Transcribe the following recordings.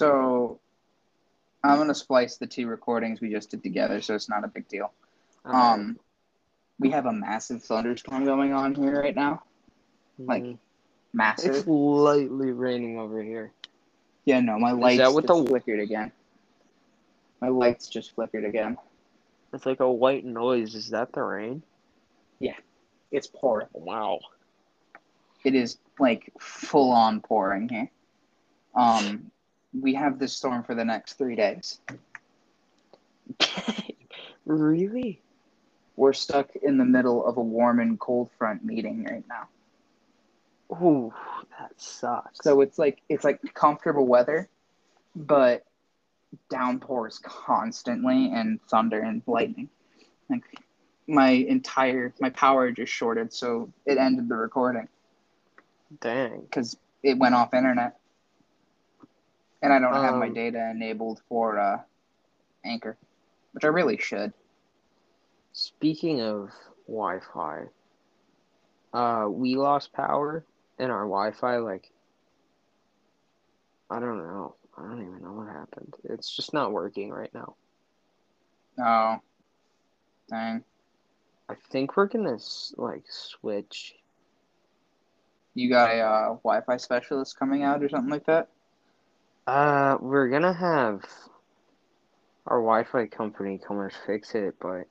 So I'm gonna splice the two recordings we just did together, so it's not a big deal. Alright. We have a massive thunderstorm going on here right now. Like massive. It's lightly raining over here. Yeah, no, my Is lights that what just flickered again. My lights just flickered again. It's like a white noise. Is that the rain? Yeah, it's pouring. Wow. It is like full on pouring here. We have this storm for the next 3 days. Really? We're stuck in the middle of a warm and cold front meeting right now. Ooh, that sucks. So it's like comfortable weather, but downpours constantly and thunder and lightning. Like my power just shorted, so it ended the recording. Dang. Because it went off internet. And I don't have my data enabled for Anchor, which I really should. Speaking of Wi-Fi, we lost power in our Wi-Fi, I don't know. I don't even know what happened. It's just not working right now. Oh, dang. I think we're gonna, switch. You got a Wi-Fi specialist coming out or something like that? We're gonna have our Wi-Fi company come and fix it, but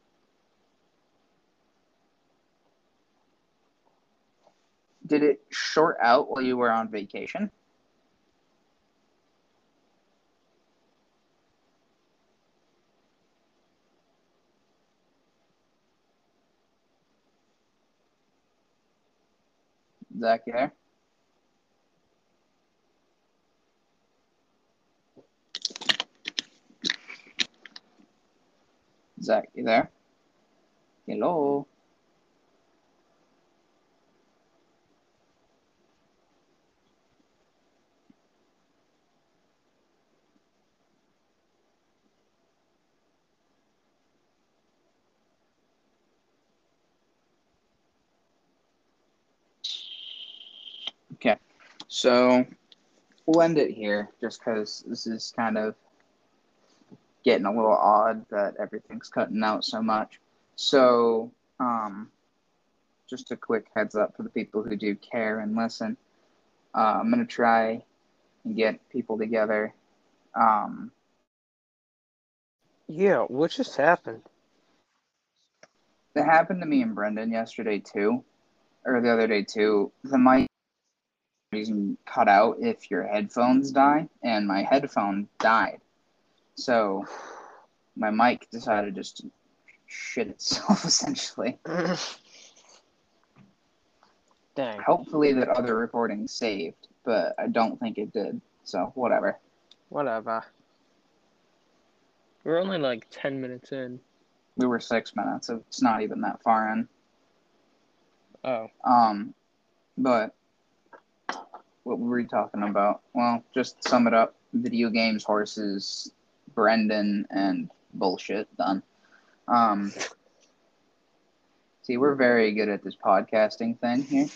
Did it short out while you were on vacation? Zach, you there? Zach, you there? Hello? Okay, so we'll end it here just because this is kind of getting a little odd that everything's cutting out so much. So, just a quick heads up for the people who do care and listen. I'm going to try and get people together. yeah, what just happened? That happened to me and Brendan yesterday too, or the other day too. The mic reason cut out if your headphones die, and my headphone died. So my mic decided just to shit itself essentially. Dang. Hopefully that other recording saved, but I don't think it did. So whatever. Whatever. We're only 10 minutes in. We were 6 minutes, so it's not even that far in. Oh. But what were we talking about? Well, just to sum it up, video games, horses, Brendan, and bullshit done. See, we're very good at this podcasting thing here.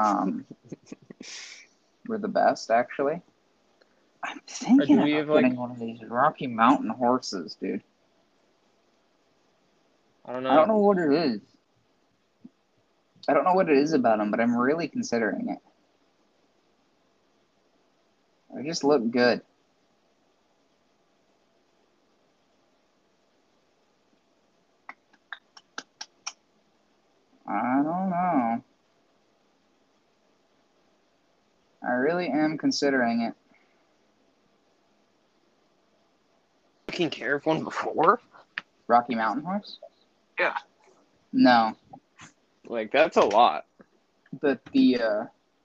We're the best, actually. I'm thinking about getting one of these Rocky Mountain horses, dude. I don't know. I don't know what it is. I don't know what it is about them, but I'm really considering it. They just look good. I don't know. I really am considering it. Taking care of one before? Rocky Mountain horse? Yeah. No. That's a lot. But the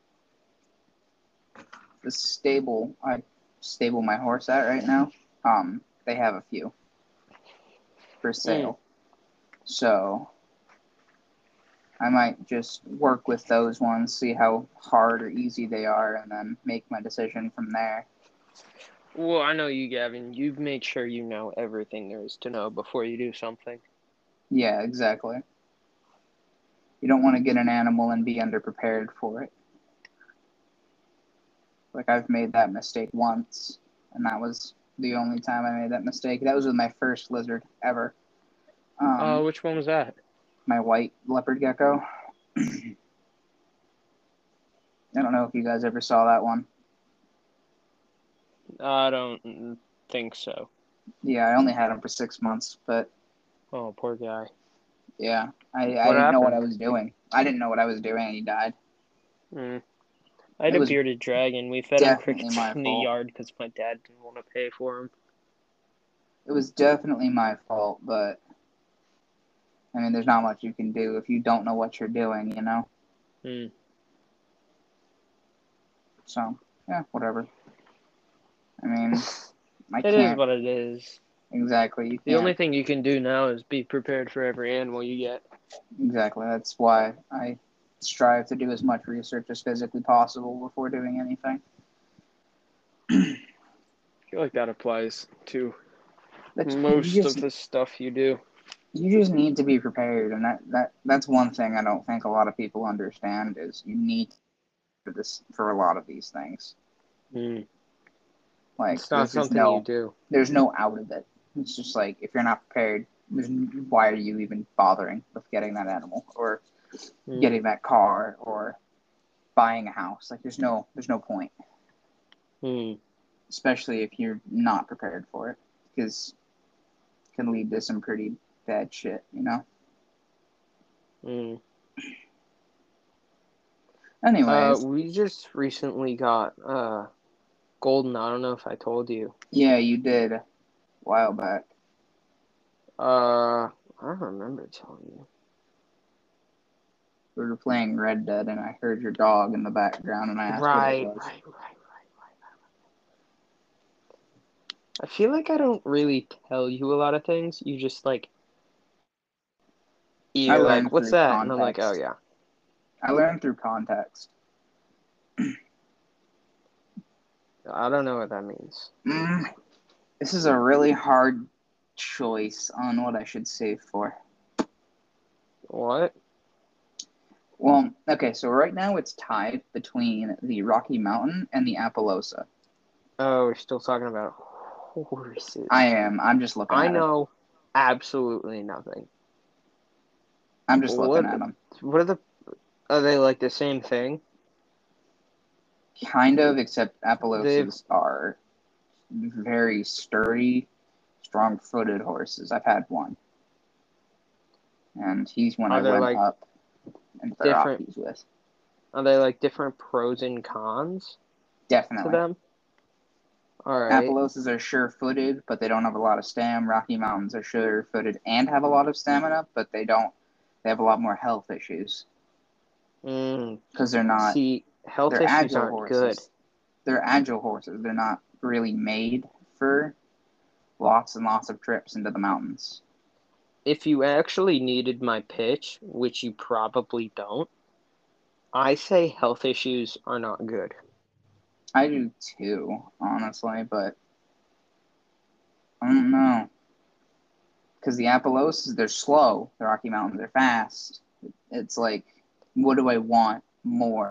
stable I stable my horse at right now, they have a few for sale. So I might just work with those ones, see how hard or easy they are, and then make my decision from there. Well, I know you, Gavin. You make sure you know everything there is to know before you do something. Yeah, exactly. You don't want to get an animal and be underprepared for it. Like, I've made that mistake once. and that was the only time I made that mistake. That was with my first lizard ever. Which one was that? My white leopard gecko. I don't know if you guys ever saw that one. I don't think so. Yeah, I only had him for 6 months, but Oh, poor guy. yeah, I What didn't know what I happened? was doing. I didn't know what I was doing, and he died. I had It a was bearded dragon. We fed him definitely crickets my in the fault. yard because my dad didn't want to pay for him. It was definitely my fault, but I mean, there's not much you can do if you don't know what you're doing, you know? So, yeah, whatever. I mean, I It is can't what it is. exactly. You The only can't thing you can do now is be prepared for every animal you get. exactly. That's why I strive to do as much research as physically possible before doing anything. I feel like that applies to That's most of the stuff you do. you just need to be prepared, and that's one thing I don't think a lot of people understand is you need for a lot of these things. Like It's not something you do. there's no out of it. It's just like if you're not prepared, why are you even bothering with getting that animal or getting that car or buying a house? Like there's no point. Especially if you're not prepared for it, because it can lead to some pretty bad shit, you know. Anyways, we just recently got Golden. I don't know if I told you. Yeah, you did a while back. I don't remember telling you. We were playing Red Dead, and I heard your dog in the background, and I asked what it was. Right. I feel like I don't really tell you a lot of things. You just like, I you're like, learned what's through that? And I'm like, oh context. yeah. I learned through context. I don't know what that means. This is a really hard choice on what I should save for. What? Well, okay, so right now it's tied between the Rocky Mountain and the Appaloosa. Oh, we're still talking about horses. I am. I'm just looking I at them. know absolutely nothing. I'm just looking at them. Are they like the same thing? Kind of, except They've Appaloosas are very sturdy, strong-footed horses. I've had one, and he's one Are I there went like up into the different? Rockies with. Are they like different pros and cons to Definitely. them? All right. Appaloosas are sure-footed, but they don't have a lot of stam. Rocky Mountains are sure-footed and have a lot of stamina, but they don't. They have a lot more health issues because they're not. See, health They're issues agile aren't horses. good. They're agile horses. They're not really made for lots and lots of trips into the mountains. If you actually needed my pitch, which you probably don't, I say health issues are not good. I do too, honestly, but I don't know. Because the Appaloosas, they're slow. The Rocky Mountains, they're fast. It's like, what do I want more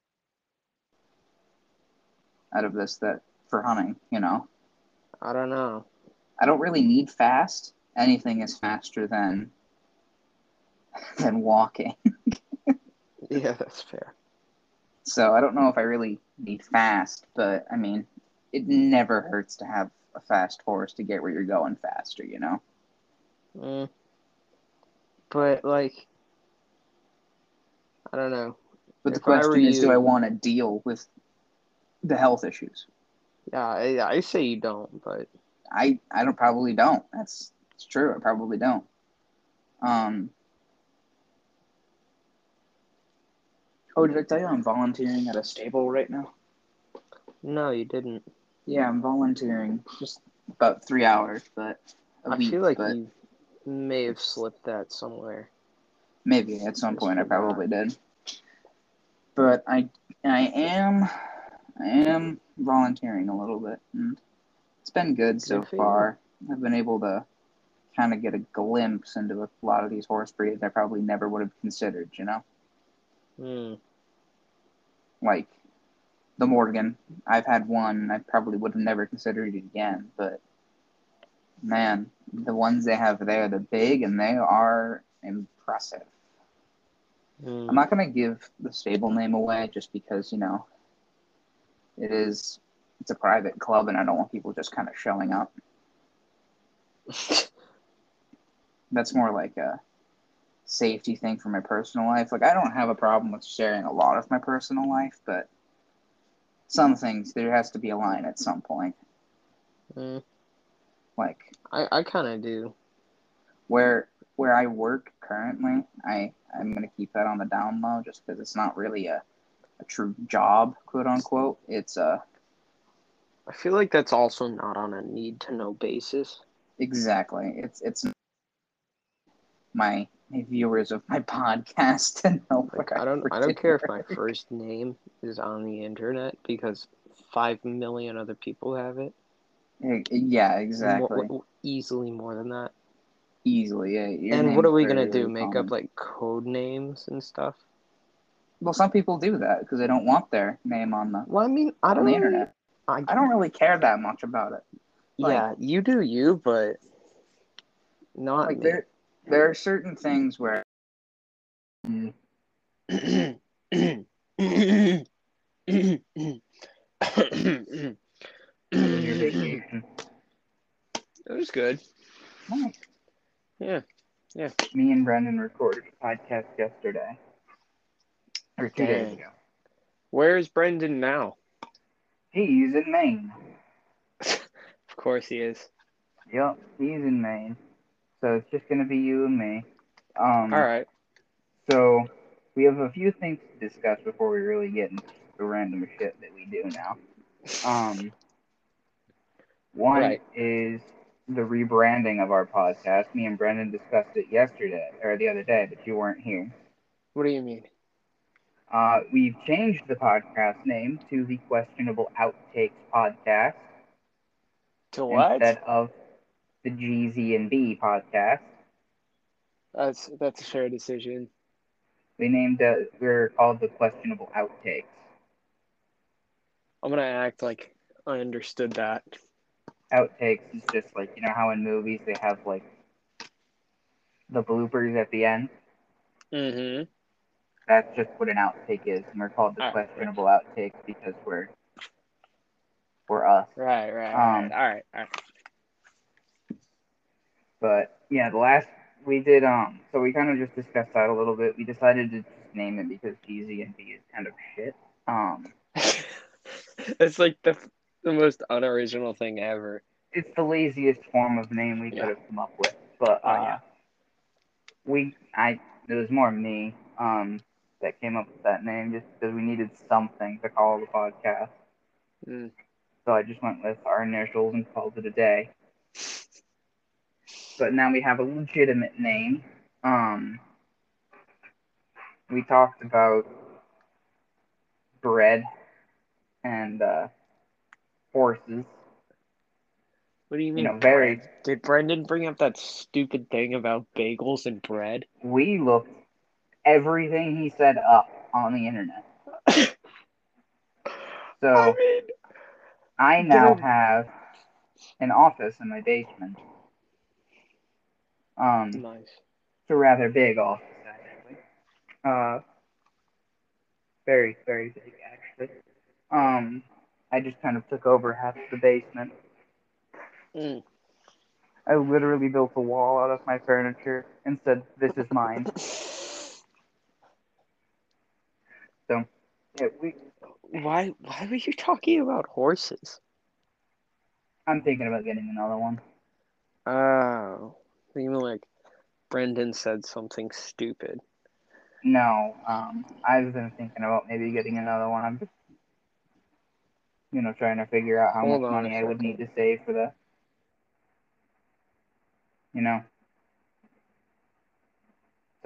out of this that for hunting, you know? I don't know. I don't really need fast. Anything is faster than walking. Yeah, that's fair. So I don't know if I really need fast, but I mean, it never hurts to have a fast horse to get where you're going faster, you know? But like, I don't know. But the If I were question is, do I you, want to deal with the health issues? yeah, I say you don't, but I don't probably don't. It's true. I probably don't. Oh, did I tell you I'm volunteering at a stable right now? no, you didn't. Yeah, I'm volunteering just about 3 hours, but a week. Feel like but you may have slipped that somewhere. maybe at some Just point I forgot. probably did. But I am volunteering a little bit, and it's been good so for far. I've been able to kind of get a glimpse into a lot of these horse breeds I probably never would have considered, you know? You. Like The Morgan. I've had one. I probably would have never considered it again, but man, the ones they have there, they're big and they are impressive. I'm not going to give the stable name away just because, it's a private club and I don't want people just kind of showing up. That's more like a safety thing for my personal life. Like, I don't have a problem with sharing a lot of my personal life, but some things, there has to be a line at some point. Like, I kind of do. Where I work currently, I'm going to keep that on the down low just because it's not really a true job, quote unquote. It's I feel like that's also not on a need to know basis. exactly. It's my viewers of my podcast to know Like, what I don't care if my first name is on the internet because 5 million other people have it. Yeah, exactly. Easily more than that. Easily, yeah. And what are we gonna do? Make up like code names and stuff? Well, some people do that because they don't want their name on the. Well, I mean, on the internet. I don't really care that much about it. Yeah, you do you, but not like me. There are certain things where. How was your vacation? It was good. Nice. Yeah. Me and Brendan recorded a podcast yesterday. Or 2 days ago. Where is Brendan now? He's in Maine. Of course he is. Yep, he's in Maine. So it's just gonna be you and me. Alright. So we have a few things to discuss before we really get into the random shit that we do now. One is the rebranding of our podcast. Me and Brendan discussed it yesterday, or the other day, but you weren't here. What do you mean? We've changed the podcast name to the Questionable Outtakes Podcast. To what? Instead of the GZ and B podcast. That's a fair decision. We're called the Questionable Outtakes. I'm gonna act like I understood that. Outtakes is just like, how in movies they have like the bloopers at the end? Mm-hmm. That's just what an outtake is, and we're called the Questionable Outtakes because we're us. Right. All right. But yeah, we did so we kind of just discussed that a little bit. We decided to just name it because GZ and B is kind of shit. It's like the most unoriginal thing ever. It's the laziest form of name we could have come up with, but yeah. It was more me that came up with that name just because we needed something to call the podcast. So I just went with our initials and called it a day. But now we have a legitimate name. We talked about bread and horses. What do you mean, bread? Did Brendan bring up that stupid thing about bagels and bread? We looked everything he said up on the internet. So I now have an office in my basement. Nice. It's a rather big office, actually. Very, very big, actually. I just kind of took over half of the basement. I literally built a wall out of my furniture and said, "This is mine." So, yeah, Why were you talking about horses? I'm thinking about getting another one. Oh, you mean like Brendan said something stupid? No, I've been thinking about maybe getting another one. I'm just, trying to figure out how much money I would need to save for that. So,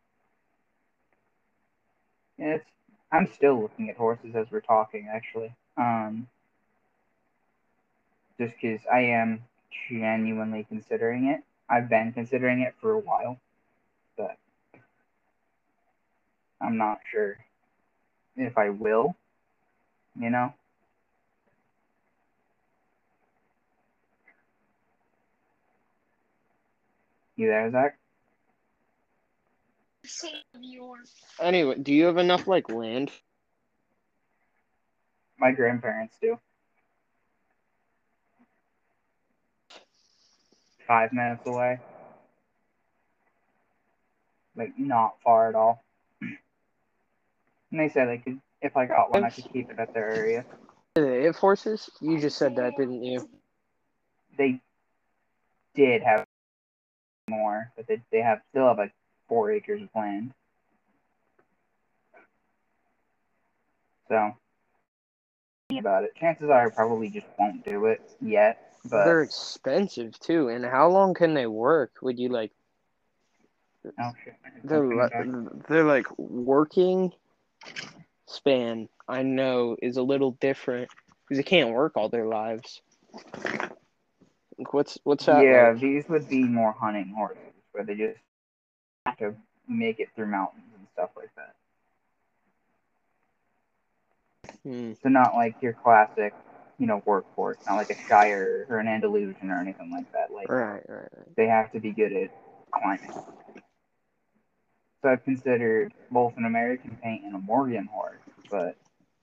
yeah, I'm still looking at horses as we're talking, actually. Just because I am genuinely considering it. I've been considering it for a while, but I'm not sure if I will. you know? You there, Zach? Anyway, do you have enough like land? My grandparents do. 5 minutes away. Like, not far at all. And they said they could, if I got one, I could keep it at their area. Do they have horses? You just said that, didn't you? They did have more, but they still have like 4 acres of land. So, about it. Chances are I probably just won't do it yet, but They're expensive too. And how long can they work? Would you like? oh shit, my headphones coming back. They're like working span. I know is a little different because they can't work all their lives. Like, what's that Yeah, like? these would be more hunting horses, where they just have to make it through mountains and stuff like that. So not like your classic, work horse, not like a Shire or an Andalusian or anything like that. Like Right. they have to be good at climbing. So I've considered both an American paint and a Morgan horse, but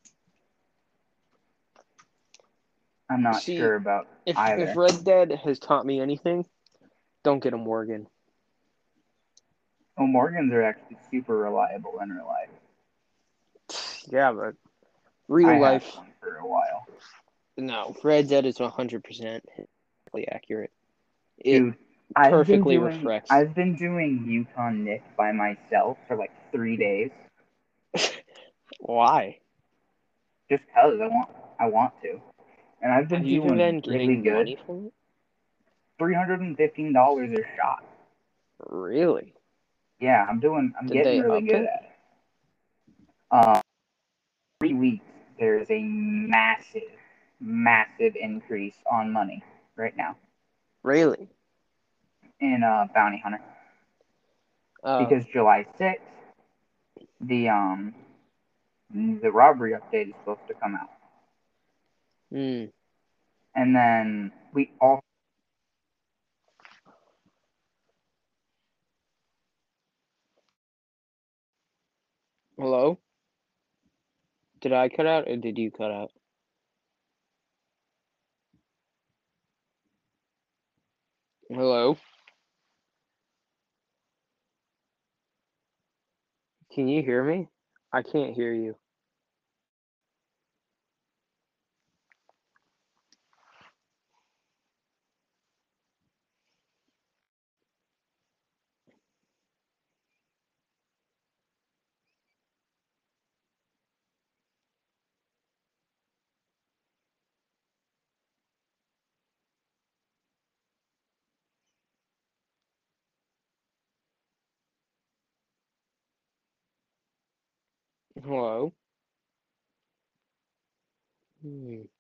I'm not See, sure about if either. Red Dead has taught me anything, don't get a Morgan. Well, Morgans are actually super reliable in real life. Yeah, but I real had life, one for a while. no. Red Dead is 100% accurate. It Dude, I've been perfectly doing reflects. I've been doing Yukon Nick by myself for like 3 days. Why? Just cause I want to. And I've been Have you even doing been really getting good. money from it? $315 a shot. Really? Yeah, I'm Did getting they really up good it? at it. Um 3 weeks there's a massive increase on money right now Really? in Bounty Hunter. Oh. Because July 6th, the the robbery update is supposed to come out. Hmm. And then we all Hello? Did I cut out or did you cut out? Hello? Can you hear me? I can't hear you. Hello? Hmm.